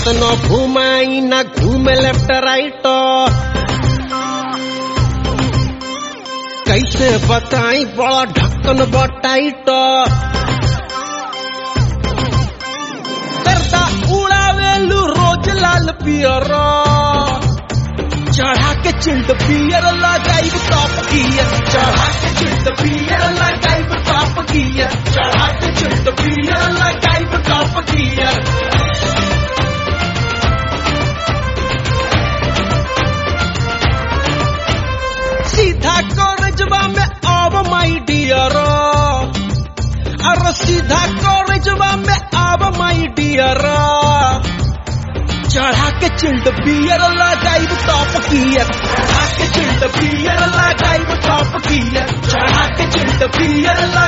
केतनो घुमाई ना घूमे लेफ्ट राइट, कैसे बताई बड़ा ढक्कन बटाइट, करता उड़ावेलू रोज लाल पियर, चढ़ा के चिल्ड पियर लगाइब टॉप गियर, चढ़ा के चिल्ड पियर लगाइब टॉप गियर, चढ़ा के चिल्ड पियर लगाइब टॉप गियर। सीधा कॉलेजवा में अब माई डियर, अरे सीधा कॉलेजवा में अब माई डियर, चढ़ा के चिल्ड बियर लगाइब टॉप गियर, चढ़ा के चिल्ड बियर लगाइब टॉप गियर, चढ़ा के चिल्ड बियर